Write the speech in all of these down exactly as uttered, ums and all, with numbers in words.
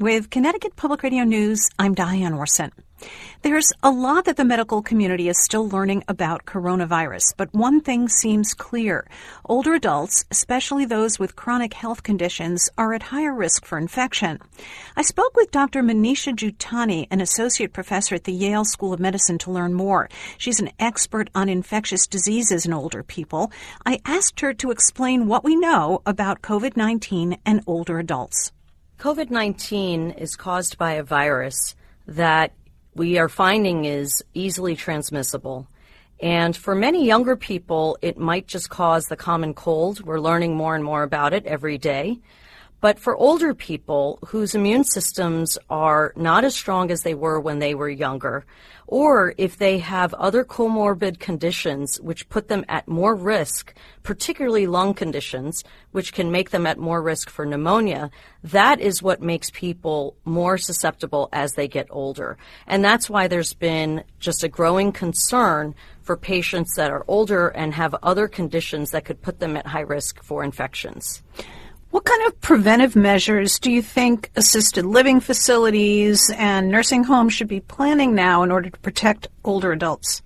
With Connecticut Public Radio News, I'm Diane Orson. There's a lot that the medical community is still learning about coronavirus, but one thing seems clear. Older adults, especially those with chronic health conditions, are at higher risk for infection. I spoke with Doctor Manisha Jutani, an associate professor at the Yale School of Medicine, to learn more. She's an expert on infectious diseases in older people. I asked her to explain what we know about covid nineteen and older adults. covid nineteen is caused by a virus that we are finding is easily transmissible. And for many younger people, it might just cause the common cold. We're learning more and more about it every day. But for older people whose immune systems are not as strong as they were when they were younger, or if they have other comorbid conditions which put them at more risk, particularly lung conditions, which can make them at more risk for pneumonia, that is what makes people more susceptible as they get older. And that's why there's been just a growing concern for patients that are older and have other conditions that could put them at high risk for infections. What kind of preventive measures do you think assisted living facilities and nursing homes should be planning now in order to protect older adults?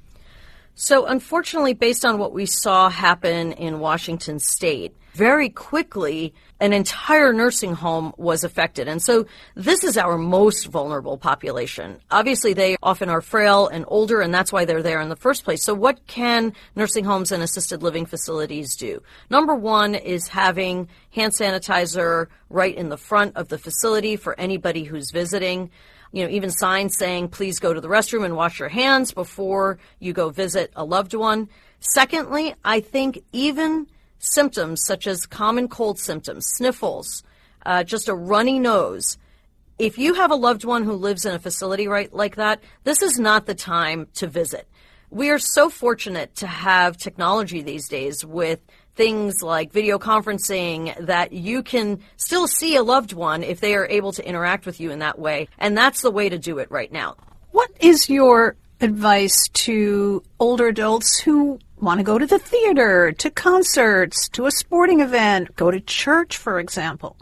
So unfortunately, based on what we saw happen in Washington State, very quickly an entire nursing home was affected. And so this is our most vulnerable population. Obviously, they often are frail and older, and that's why they're there in the first place. So what can nursing homes and assisted living facilities do? Number one is having hand sanitizer right in the front of the facility for anybody who's visiting. You know, even signs saying, please go to the restroom and wash your hands before you go visit a loved one. Secondly, I think even symptoms such as common cold symptoms, sniffles, uh, just a runny nose. If you have a loved one who lives in a facility right like that, this is not the time to visit. We are so fortunate to have technology these days with things like video conferencing that you can still see a loved one if they are able to interact with you in that way. And that's the way to do it right now. What is your advice to older adults who want to go to the theater, to concerts, to a sporting event, go to church, for example?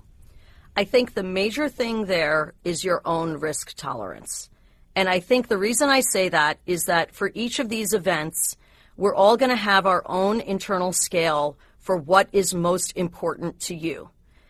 I think the major thing there is your own risk tolerance. And I think the reason I say that is that for each of these events, we're all going to have our own internal scale for what is most important to you.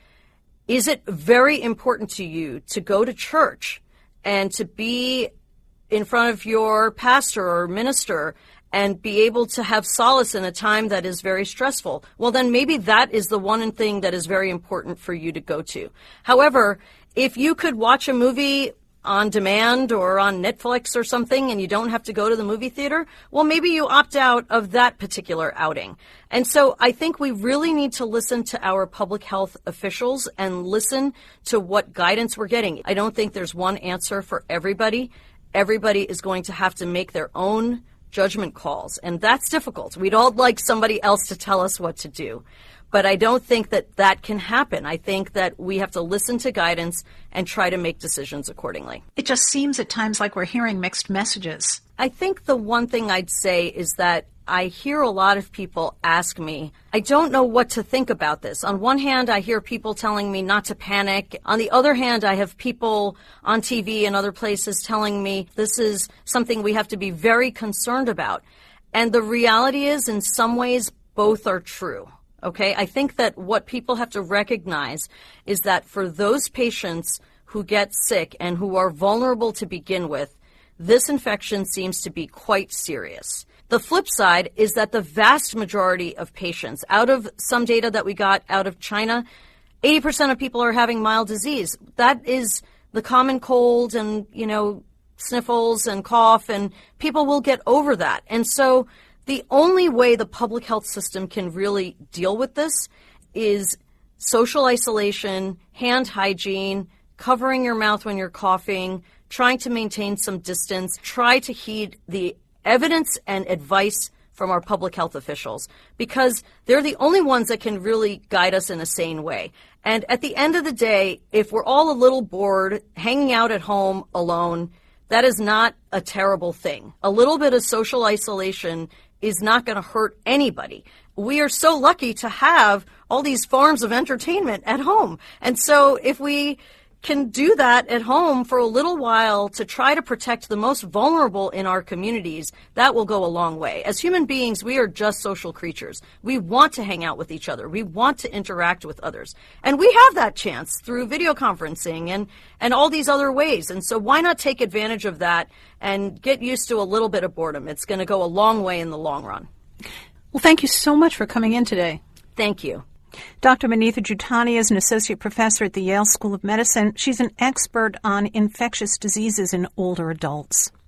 Is it very important to you to go to church and to be in front of your pastor or minister and be able to have solace in a time that is very stressful? Well, then maybe that is the one thing that is very important for you to go to. However, if you could watch a movie on demand or on Netflix or something and you don't have to go to the movie theater, well, maybe you opt out of that particular outing. And so I think we really need to listen to our public health officials and listen to what guidance we're getting. I don't think there's one answer for everybody. Everybody is going to have to make their own judgment calls, and that's difficult. We'd all like somebody else to tell us what to do. But I don't think that that can happen. I think that we have to listen to guidance and try to make decisions accordingly. It just seems at times like we're hearing mixed messages. I think the one thing I'd say is that I hear a lot of people ask me, I don't know what to think about this. On one hand, I hear people telling me not to panic. On the other hand, I have people on T V and other places telling me this is something we have to be very concerned about. And the reality is, in some ways, both are true. Okay, I think that what people have to recognize is that for those patients who get sick and who are vulnerable to begin with, this infection seems to be quite serious. The flip side is that the vast majority of patients, out of some data that we got out of China, eighty percent of people are having mild disease. That is the common cold and, you know, sniffles and cough, and people will get over that. And so the only way the public health system can really deal with this is social isolation, hand hygiene, covering your mouth when you're coughing, trying to maintain some distance, try to heed the evidence and advice from our public health officials, because they're the only ones that can really guide us in a sane way. And at the end of the day, if we're all a little bored, hanging out at home alone, that is not a terrible thing. A little bit of social isolation is not going to hurt anybody. We are so lucky to have all these forms of entertainment at home. And so if we can do that at home for a little while to try to protect the most vulnerable in our communities, that will go a long way. As human beings, we are just social creatures. We want to hang out with each other. We want to interact with others. And we have that chance through video conferencing and, and all these other ways. And so why not take advantage of that and get used to a little bit of boredom? It's going to go a long way in the long run. Well, thank you so much for coming in today. Thank you. Doctor Manitha Juthani is an associate professor at the Yale School of Medicine. She's an expert on infectious diseases in older adults.